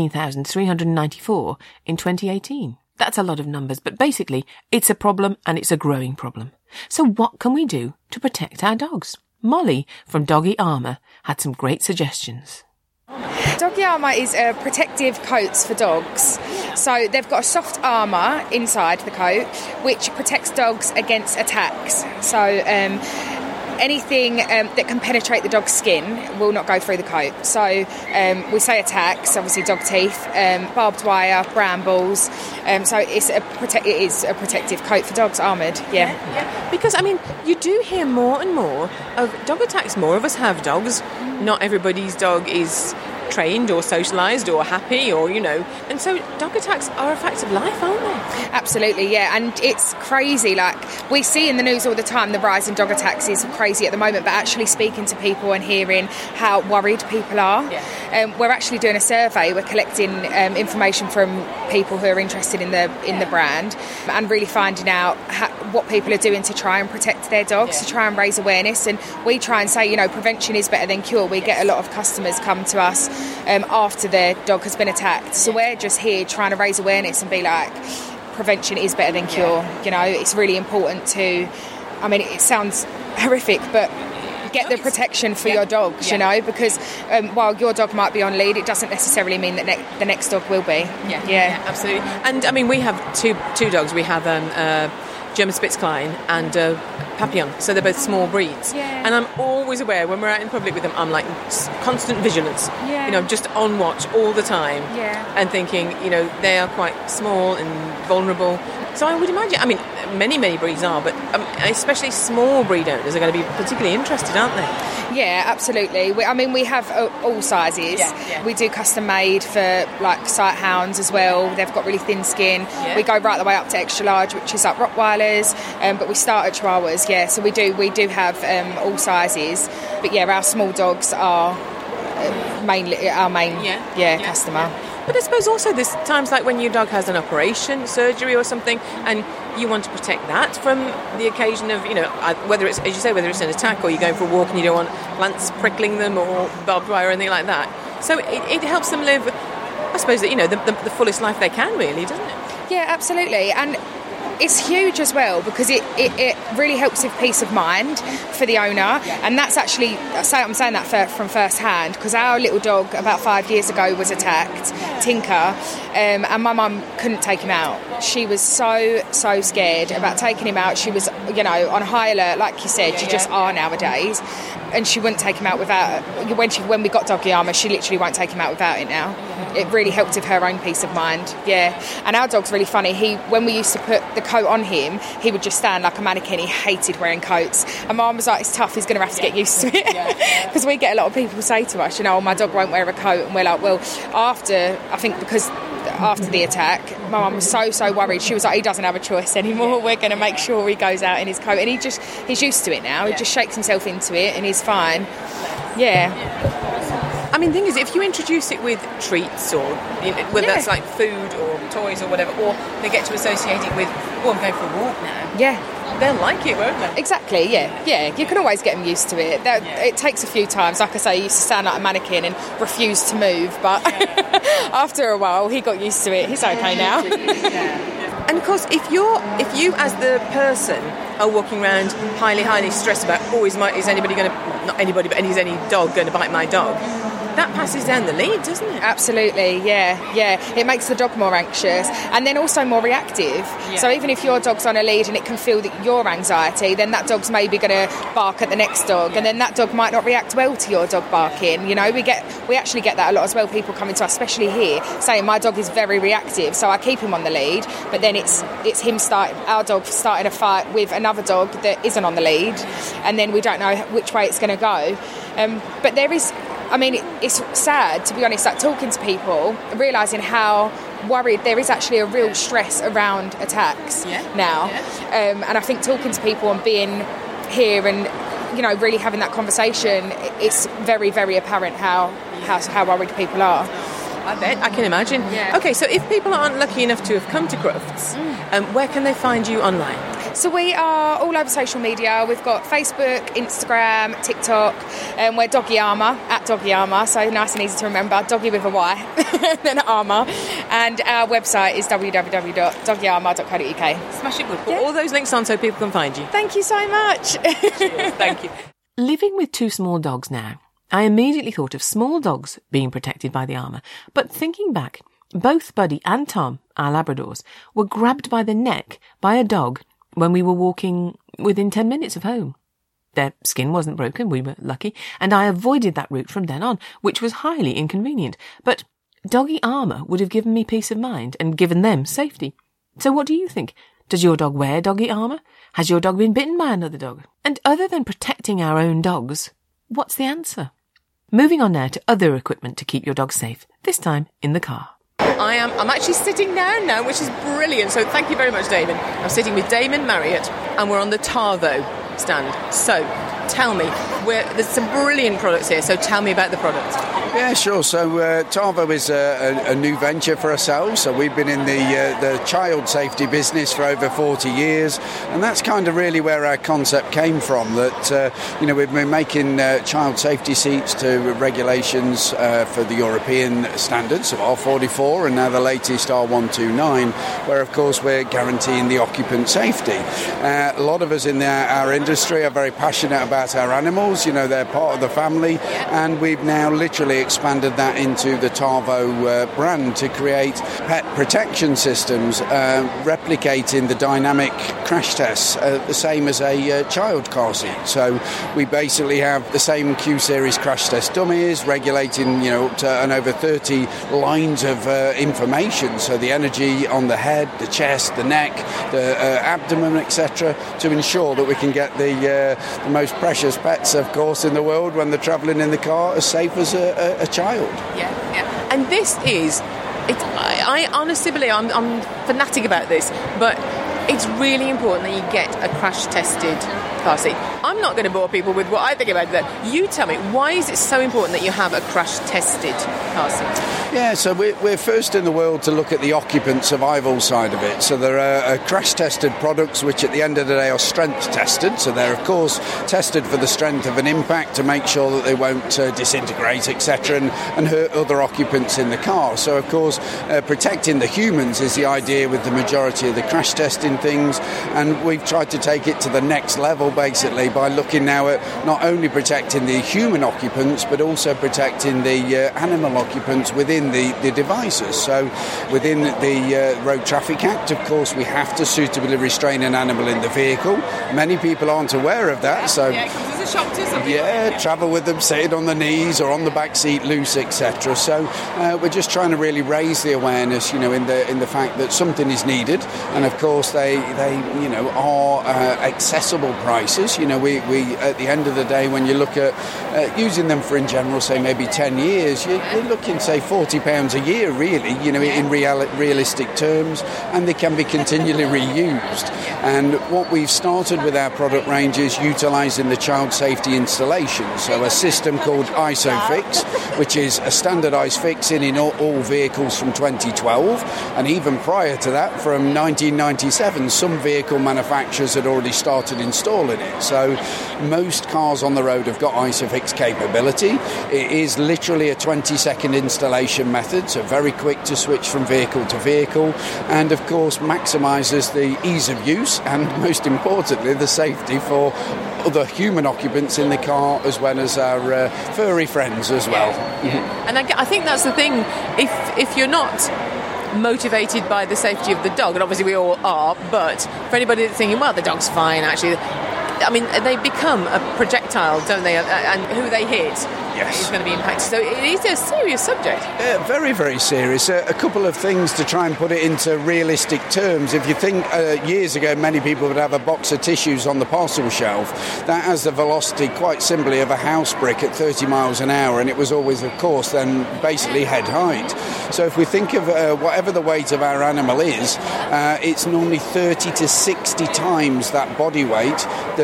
16,394 in 2018. That's a lot of numbers, but basically, it's a problem and it's a growing problem. So what can we do to protect our dogs? Molly from Doggy Armour had some great suggestions. Doggy Armour is a protective coats for dogs. So they've got a soft armour inside the coat which protects dogs against attacks. So anything that can penetrate the dog's skin will not go through the coat. So we say attacks, obviously dog teeth, barbed wire, brambles. So it is a protective coat for dogs, armoured. Yeah. Because, I mean, you do hear more and more of dog attacks. More of us have dogs. Not everybody's dog is trained or socialised or happy or, you know. And so dog attacks are a fact of life, aren't they? Absolutely, yeah. And it's crazy. Like, we see in the news all the time the rise in dog attacks is crazy at the moment, but actually speaking to people and hearing how worried people are. We're actually doing a survey. We're collecting information from people who are interested in the brand and really finding out what people are doing to try and protect their dogs, to try and raise awareness. And we try and say, you know, prevention is better than cure. We get a lot of customers come to us after their dog has been attacked. So we're just here trying to raise awareness and be like, prevention is better than cure. You know, it's really important to, I mean, it sounds horrific, but get the protection for your dogs, you know, because while your dog might be on lead, it doesn't necessarily mean that the next dog will be. Yeah, absolutely. And I mean, we have two dogs. We have German Spitzklein and Papillon, so they're both small breeds. And I'm always aware when we're out in public with them, I'm like constant vigilance. You know, just on watch all the time, and thinking, you know, they are quite small and vulnerable. So I would imagine, I mean, many breeds are, but especially small breed owners are going to be particularly interested, aren't they? Yeah, absolutely. We have all sizes. We do custom made for like sight hounds as well. They've got really thin skin. We go right the way up to extra large, which is like Rottweilers, but we start at Chihuahuas. So we do have all sizes. But our small dogs are mainly our main customer. But I suppose also there's times like when your dog has an operation, surgery or something, and you want to protect that from the occasion of, you know, whether it's, as you say, whether it's an attack or you're going for a walk and you don't want plants prickling them or barbed wire or anything like that. So it helps them live, I suppose, that, you know, the fullest life they can, really, doesn't it? Yeah, absolutely. And it's huge as well because it really helps with peace of mind for the owner, and that's actually, I'm saying that from first hand because our little dog about 5 years ago was attacked, Tinker, and my mum couldn't take him out. She was so scared about taking him out. She was, you know, on high alert, like you said, you just are nowadays, and she wouldn't take him out without. When we got Doggy Armour, she literally won't take him out without it now. It really helped with her own peace of mind. And our dog's really funny. When we used to put the coat on him, he would just stand like a mannequin. He hated wearing coats, and Mum was like, it's tough, he's going to have to get used to it, because we get a lot of people say to us, you know, my dog won't wear a coat, and we're like, well, after the attack, my mum was so worried. She was like, he doesn't have a choice anymore. We're going to make sure he goes out in his coat, and he's used to it now. He just shakes himself into it and he's fine. I mean, the thing is, if you introduce it with treats or whether that's like food or toys or whatever, or they get to associate it with, I'm going for a walk now. Yeah. They'll like it, won't they? Exactly, yeah. You can always get them used to it. It takes a few times. Like I say, he used to stand like a mannequin and refuse to move, but after a while, he got used to it. He's okay now. And of course, if you as the person are walking around highly stressed about, is anybody going to, not anybody, but is any dog going to bite my dog? That passes down the lead, doesn't it? Absolutely, yeah. It makes the dog more anxious and then also more reactive. Yeah. So even if your dog's on a lead and it can feel your anxiety, then that dog's maybe going to bark at the next dog, and then that dog might not react well to your dog barking. We actually get that a lot as well. People coming to us, especially here, saying my dog is very reactive, so I keep him on the lead. But then it's our dog starting a fight with another dog that isn't on the lead, and then we don't know which way it's going to go. But there is. I mean, it's sad, to be honest, like talking to people, realising how worried there is actually a real stress around attacks now. Yeah. And I think talking to people and being here and, really having that conversation, it's very, very apparent how worried people are. I bet, I can imagine. Yeah. Okay, so if people aren't lucky enough to have come to Crufts, where can they find you online? So we are all over social media. We've got Facebook, Instagram, TikTok, and we're Doggy Armour, at Doggy Armour, so nice and easy to remember, Doggy with a Y, then Armour. And our website is www.doggyarmour.co.uk. Smash it, we'll put all those links on so people can find you. Thank you so much. Cheers, thank you. Living with two small dogs now, I immediately thought of small dogs being protected by the armour, but thinking back, both Buddy and Tom, our Labradors, were grabbed by the neck by a dog when we were walking within 10 minutes of home. Their skin wasn't broken, we were lucky, and I avoided that route from then on, which was highly inconvenient. But doggy armour would have given me peace of mind and given them safety. So what do you think? Does your dog wear doggy armour? Has your dog been bitten by another dog? And other than protecting our own dogs, what's the answer? Moving on now to other equipment to keep your dog safe, this time in the car. I'm actually sitting down now, which is brilliant. So thank you very much, Damon. I'm sitting with Damon Marriott, and we're on the Tarvo stand. So tell me, there's some brilliant products here. So tell me about the products. Yeah, sure. So Tarvo is a new venture for ourselves. So we've been in the child safety business for over 40 years, and that's kind of really where our concept came from. That we've been making child safety seats to regulations for the European standards, so R44, and now the latest R129, where of course we're guaranteeing the occupant safety. A lot of us in our industry are very passionate about our animals. They're part of the family, and we've now literally expanded that into the Tarvo brand to create pet protection systems replicating the dynamic crash tests, the same as a child car seat. So we basically have the same Q-Series crash test dummies regulating up to and over 30 lines of information, so the energy on the head, the chest, the neck, the abdomen, etc., to ensure that we can get the most precious pets, of course, in the world when they're travelling in the car as safe as a child. Yeah. And this is, I honestly believe, I'm fanatic about this, but it's really important that you get a crash-tested car seat. I'm not going to bore people with what I think about that. You tell me, why is it so important that you have a crash-tested car seat? Yeah, so we're first in the world to look at the occupant survival side of it. So there are crash-tested products which at the end of the day are strength-tested. So they're, of course, tested for the strength of an impact to make sure that they won't disintegrate, etc., and hurt other occupants in the car. So, of course, protecting the humans is the idea with the majority of the crash testing things. And we've tried to take it to the next level, basically, by looking now at not only protecting the human occupants, but also protecting the animal occupants within the devices. So within the Road Traffic Act, of course, we have to suitably restrain an animal in the vehicle. Many people aren't aware of that, so it comes as a shock to something. Travel with them sitting on the knees or on the back seat loose, etc. So we're just trying to really raise the awareness, in the fact that something is needed, and of course they are accessible prices. We at the end of the day, when you look at using them for, in general, say maybe 10 years, you're looking, say, £40 a year, really, in realistic terms, and they can be continually reused. And what we've started with our product range is utilising the child safety installations. So a system called ISOFIX, which is a standardised fixing in all vehicles from 2012, and even prior to that, from 1997, some vehicle manufacturers had already started installing it. So most cars on the road have got ISOFIX capability. It is literally a 20-second installation method, so very quick to switch from vehicle to vehicle, and of course maximises the ease of use and, most importantly, the safety for other human occupants in the car, as well as our furry friends as well. Yeah. And I think that's the thing. If you're not motivated by the safety of the dog, and obviously we all are, but for anybody that's thinking, well, the dog's fine, actually, I mean, they become a projectile, don't they? And who they hit is going to be impacted. So it is a serious subject. Very, very serious. A couple of things to try and put it into realistic terms. If you think years ago, many people would have a box of tissues on the parcel shelf. That has the velocity, quite simply, of a house brick at 30 miles an hour, and it was always, of course, then basically head height. So if we think of whatever the weight of our animal is, it's normally 30 to 60 times that body weight,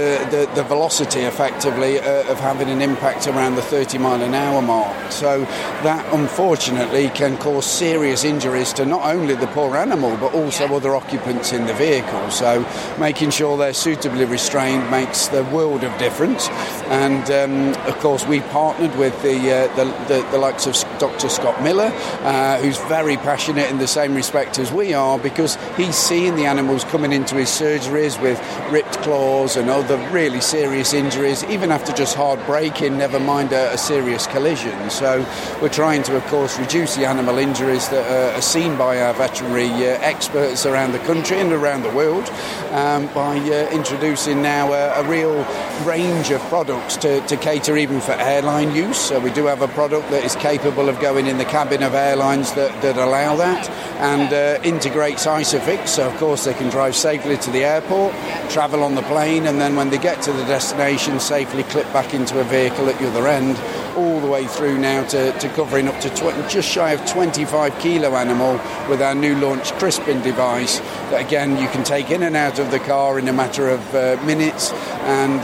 the velocity, effectively, of having an impact around the 30 mile an hour mark. So that, unfortunately, can cause serious injuries to not only the poor animal, but also other occupants in the vehicle. So making sure they're suitably restrained makes the world of difference. And, of course, we partnered with the likes of Dr. Scott Miller, who's very passionate in the same respect as we are, because he's seeing the animals coming into his surgeries with ripped claws and other really serious injuries, even after just hard braking, never mind a serious collision. So we're trying to, of course, reduce the animal injuries that are seen by our veterinary experts around the country and around the world by introducing now a real range of products to cater even for airline use. So we do have a product that is capable of going in the cabin of airlines that allow that, and integrates ISOFIX, so of course they can drive safely to the airport, travel on the plane, and then when they get to the destination, safely clip back into a vehicle at the other end, all the way through now to covering up to just shy of 25 kilo animal with our new launch Crispin device that, again, you can take in and out of the car in a matter of minutes, and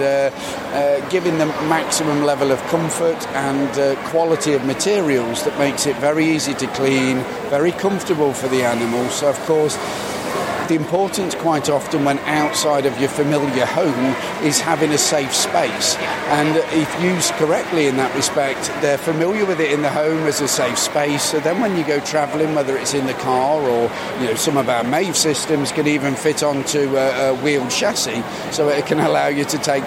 giving them maximum level of comfort and quality of materials that makes it very easy to clean, very comfortable for the animal. So, of course, the importance quite often when outside of your familiar home is having a safe space, and if used correctly in that respect, they're familiar with it in the home as a safe space. So then when you go travelling, whether it's in the car or some of our MAVE systems can even fit onto a wheeled chassis, so it can allow you to take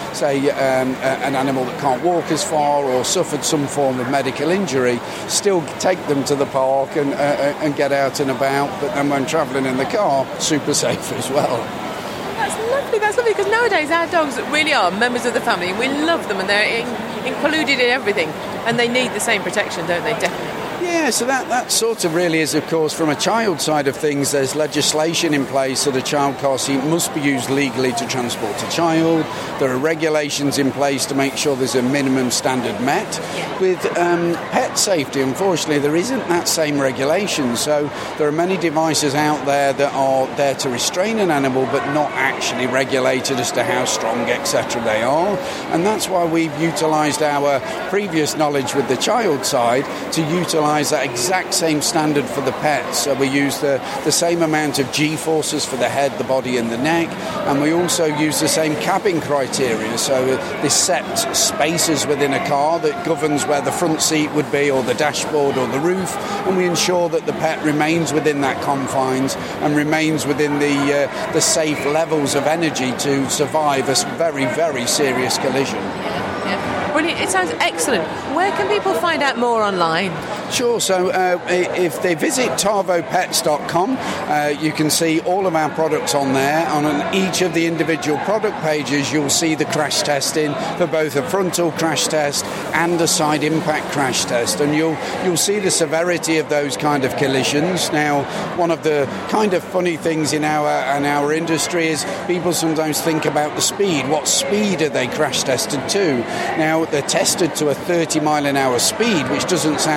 an animal that can't walk as far or suffered some form of medical injury, still take them to the park and get out and about, but then when travelling in the car, super safe as well. That's lovely, because nowadays our dogs really are members of the family, and we love them, and they're included in everything, and they need the same protection, don't they? Definitely. Yeah, so that sort of really is, of course, from a child side of things, there's legislation in place that a child car seat must be used legally to transport a child. There are regulations in place to make sure there's a minimum standard met. With pet safety, unfortunately, there isn't that same regulation. So there are many devices out there that are there to restrain an animal, but not actually regulated as to how strong, etc. they are. And that's why we've utilised our previous knowledge with the child side to utilise that exact same standard for the pets. So we use the same amount of G-forces for the head, the body and the neck, and we also use the same cabin criteria. So this set spaces within a car that governs where the front seat would be, or the dashboard or the roof, and we ensure that the pet remains within that confines and remains within the safe levels of energy to survive a very, very serious collision. Brilliant. It sounds excellent. Where can people find out more online? Sure. So if they visit tarvopets.com, you can see all of our products on there. On each of the individual product pages, you'll see the crash testing for both a frontal crash test and a side impact crash test. And you'll see the severity of those kind of collisions. Now, one of the kind of funny things in our industry is people sometimes think about the speed. What speed are they crash tested to? Now, they're tested to a 30 mile an hour speed, which doesn't sound a lot,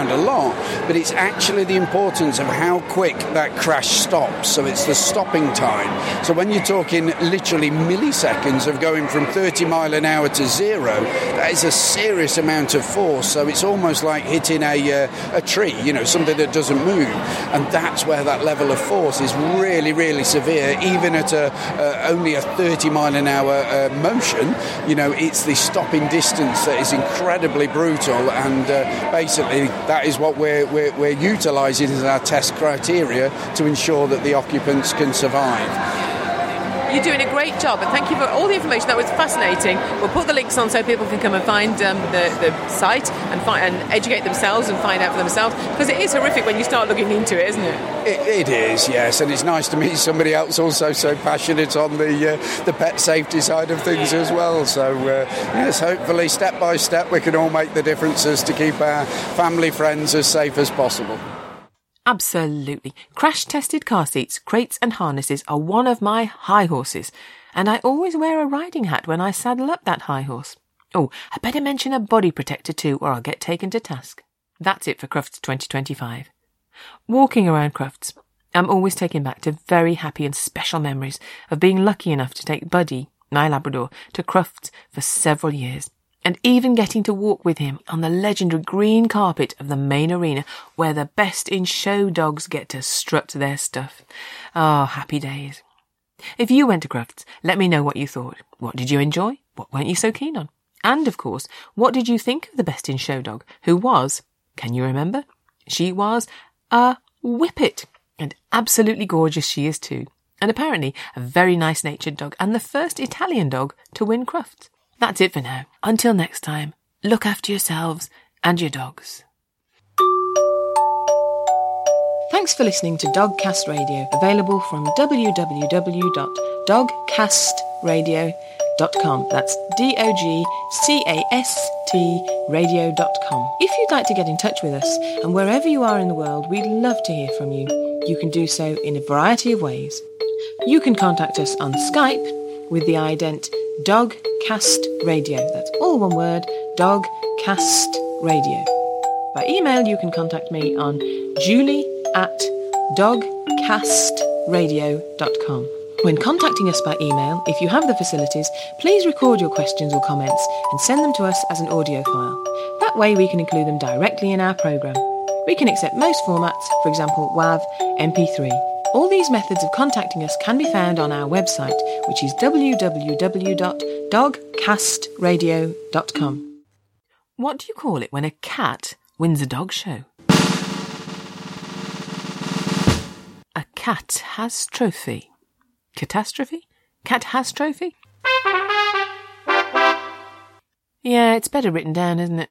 not, but it's actually the importance of how quick that crash stops. So it's the stopping time. So when you're talking literally milliseconds of going from 30 mile an hour to zero, that is a serious amount of force. So it's almost like hitting a tree, something that doesn't move. And that's where that level of force is really, really severe, even at only a 30 mile an hour motion. It's the stopping distance that is incredibly brutal, and basically that is what we're utilising as our test criteria to ensure that the occupants can survive. You're doing a great job, and thank you for all the information. That was fascinating. We'll put the links on so people can come and find the site and educate themselves and find out for themselves, because it is horrific when you start looking into it, isn't it? It is, yes, and it's nice to meet somebody else also so passionate on the pet safety side of things as well. So, yes, hopefully step by step we can all make the differences to keep our family, friends as safe as possible. Absolutely. Crash-tested car seats, crates and harnesses are one of my high horses, and I always wear a riding hat when I saddle up that high horse. Oh, I better mention a body protector too, or I'll get taken to task. That's it for Crufts 2025. Walking around Crufts, I'm always taken back to very happy and special memories of being lucky enough to take Buddy, my Labrador, to Crufts for several years, and even getting to walk with him on the legendary green carpet of the main arena, where the best in show dogs get to strut their stuff. Ah, happy days. If you went to Crufts, let me know what you thought. What did you enjoy? What weren't you so keen on? And, of course, what did you think of the best in show dog, who was, can you remember? She was a whippet, and absolutely gorgeous she is too. And apparently a very nice-natured dog, and the first Italian dog to win Crufts. That's it for now. Until next time, look after yourselves and your dogs. Thanks for listening to Dogcast Radio, available from www.dogcastradio.com. That's DOGCAST radio.com. If you'd like to get in touch with us, and wherever you are in the world, we'd love to hear from you. You can do so in a variety of ways. You can contact us on Skype with the ident Dogcast Radio. That's all one word, Dogcast Radio. By email, you can contact me on julie@dogcastradio.com. When contacting us by email, if you have the facilities, please record your questions or comments and send them to us as an audio file. That way we can include them directly in our programme. We can accept most formats, for example WAV, MP3. All these methods of contacting us can be found on our website, which is www.dogcastradio.com. What do you call it when a cat wins a dog show? A cat has trophy. Catastrophe? Cat has trophy? Yeah, it's better written down, isn't it?